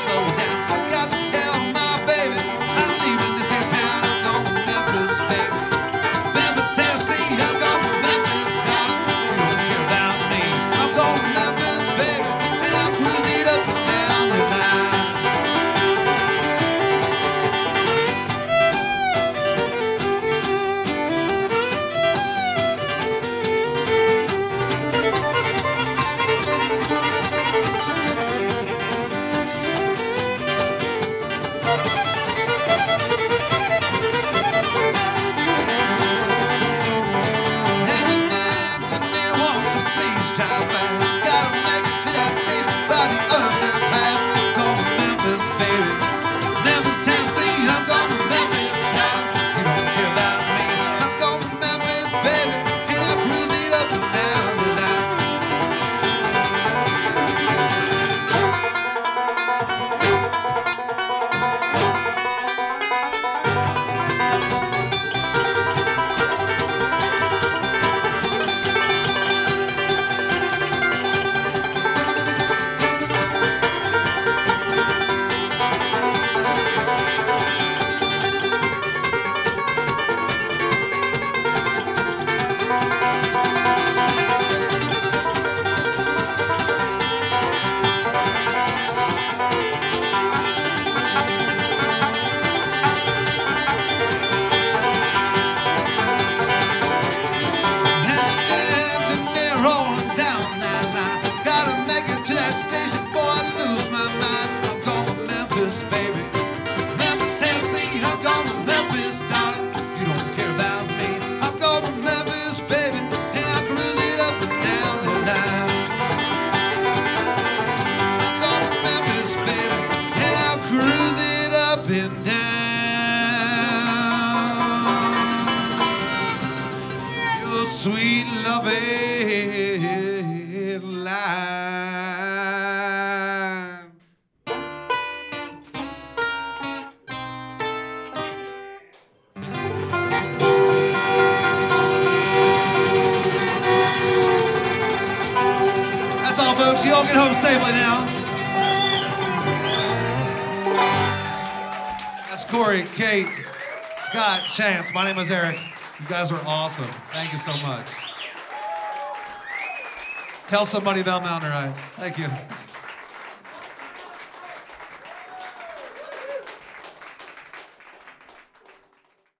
slow down. Got to tell my baby I'm leaving this here town. I'm going to Memphis, baby. Memphis, Tennessee. I'm going to Memphis, darling. You don't care about me. I'm going to Memphis, baby, and I'll cruise it up and down the line. Drive fast, gotta make it to that station by the underpass. I'm going to Memphis, baby. Memphis, Tennessee. I'm going to Memphis, darling. You don't care about me. I'm going to Memphis, baby, and I'll cruise it up and down the line. Rolling down that line, gotta make it to that station before I lose my mind. I'm going to Memphis, baby. Memphis, Tennessee. I'm going to Memphis, darling. You don't care about me. I'm going to Memphis, baby, and I'll cruise it up and down the line. I'm going to Memphis, baby, and I'll cruise it up and down your sweet loving line. That's all, folks. You all get home safely now. That's Corey, Kate, Scott, Chance. My name is Eric. You guys were awesome. Thank you so much. Tell somebody about Mountain Ride. Thank you.